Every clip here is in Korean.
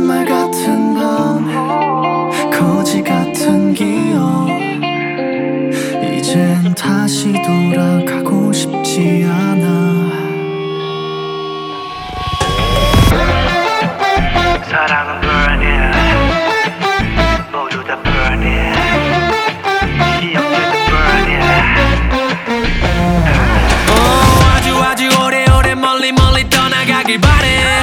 거짓말 같은 밤, 거지 같은 기억. 이젠 다시 돌아가고 싶지 않아. 사랑은 burning, 모두 다 burning, 기억들도 burning. 아주 오래오래 멀리 떠나가길 바래.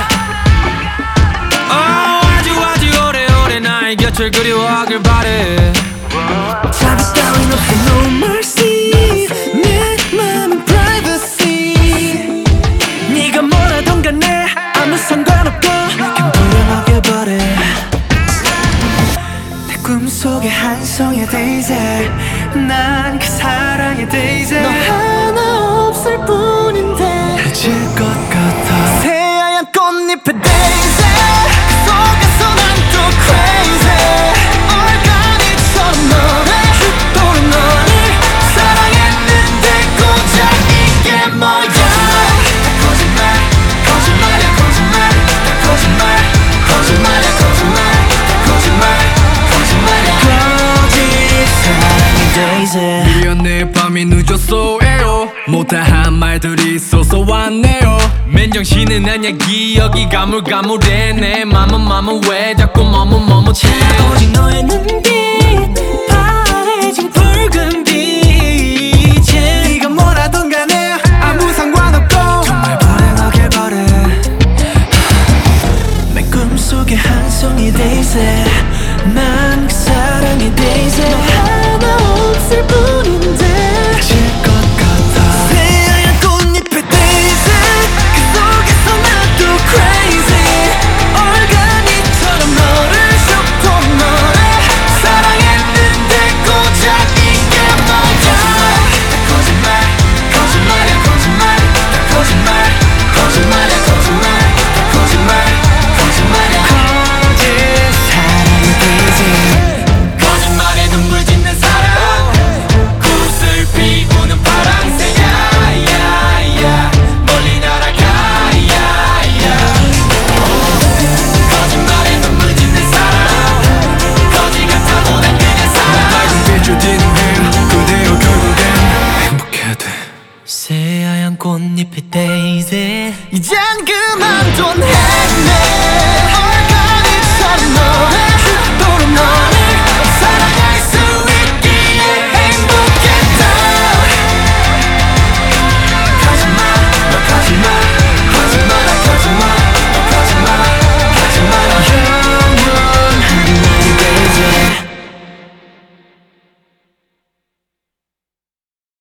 아주 오래오래 나의 곁을 그리워하길 바래. 자비 따윈 없어, no mercy. 내 맘은 privacy. 네가 뭐라던 간에 아무 상관없고 그냥 불행하게 바래. 내 꿈속의 한 송이 daisy, 난 그 사랑의 daisy. 너 하나 없을 뿐인데 해질 것 같아. 새하얀 꽃잎의 daisy, 그 속에서 난 또 crazy. 얼간이처럼 너를 죽도록 너를 사랑했는데 고작 이게 뭐야. 다 거짓말, 거짓말이야 거짓말. 다 거짓말, 거짓말이야 거짓말. 다 거짓말, 거짓말이야 거짓 사랑의 daisy. 미안해 밤이 늦었어요. 못다한 말들이 있어서 왔네요. 맨정신은 아냐 기억이 가물가물해. 내 맘은 왜 자꾸 머뭇머뭇해. 오직 너의 눈빛, 파래진 붉은 빛에 네가 뭐라던 간에 아무 상관없고 정말 불행하길 바래. 내 꿈속의 한 송이 daisy, 난 그 사랑의 daisy.